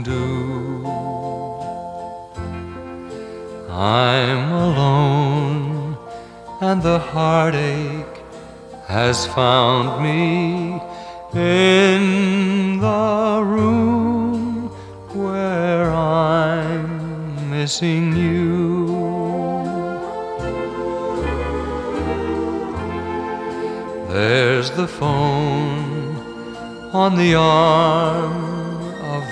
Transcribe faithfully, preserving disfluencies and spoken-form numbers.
do. I'm alone and the heartache has found me in the room where I'm missing you. There's the phone on the arm